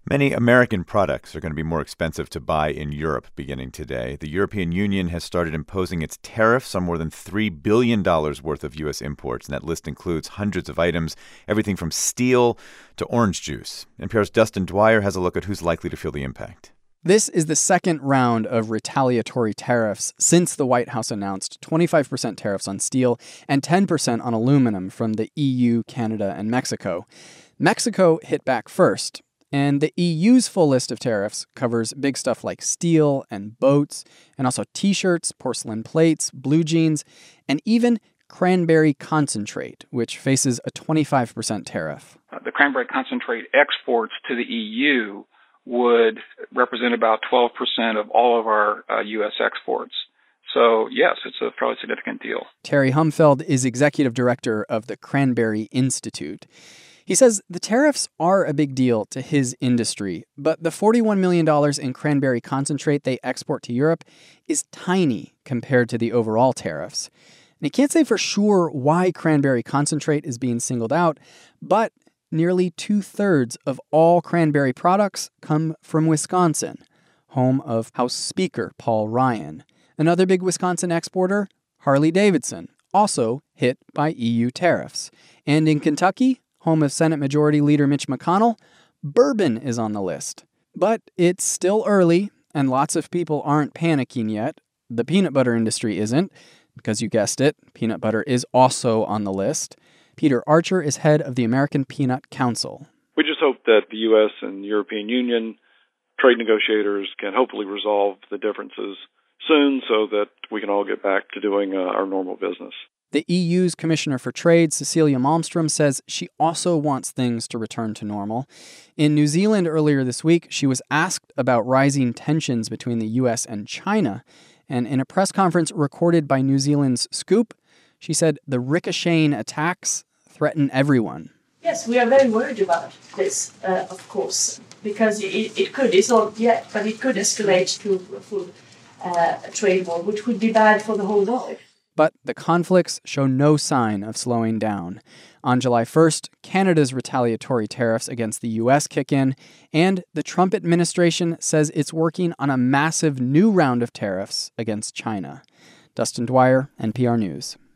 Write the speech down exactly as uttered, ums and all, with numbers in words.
Many American products are going to be more expensive to buy in Europe beginning today. The European Union has started imposing its tariffs on more than three billion dollars worth of U S imports, and that list includes hundreds of items, everything from steel to orange juice. N P R's Dustin Dwyer has a look at who's likely to feel the impact. This is the second round of retaliatory tariffs since the White House announced twenty-five percent tariffs on steel and ten percent on aluminum from the E U, Canada, and Mexico. Mexico hit back first. And the E U's full list of tariffs covers big stuff like steel and boats, and also T-shirts, porcelain plates, blue jeans, and even cranberry concentrate, which faces a twenty-five percent tariff. Uh, the cranberry concentrate exports to the E U would represent about twelve percent of all of our uh, U S exports. So, yes, it's a fairly significant deal. Terry Humfeld is executive director of the Cranberry Institute. He says the tariffs are a big deal to his industry, but the forty-one million dollars in cranberry concentrate they export to Europe is tiny compared to the overall tariffs. And he can't say for sure why cranberry concentrate is being singled out, but nearly two-thirds of all cranberry products come from Wisconsin, home of House Speaker Paul Ryan. Another big Wisconsin exporter, Harley-Davidson, also hit by E U tariffs. And in Kentucky, home of Senate Majority Leader Mitch McConnell, bourbon is on the list. But it's still early, and lots of people aren't panicking yet. The peanut butter industry isn't, because you guessed it, peanut butter is also on the list. Peter Archer is head of the American Peanut Council. We just hope that the U S and European Union trade negotiators can hopefully resolve the differences soon so that we can all get back to doing uh, our normal business. The E U's Commissioner for Trade, Cecilia Malmstrom, says she also wants things to return to normal. In New Zealand earlier this week, she was asked about rising tensions between the U S and China. And in a press conference recorded by New Zealand's Scoop, she said the ricocheting attacks threaten everyone. Yes, we are very worried about this, uh, of course, because it, it could, it's not yet, but it could escalate to a full uh, trade war, which would be bad for the whole world. But the conflicts show no sign of slowing down. On July first, Canada's retaliatory tariffs against the U S kick in, and the Trump administration says it's working on a massive new round of tariffs against China. Dustin Dwyer, N P R News.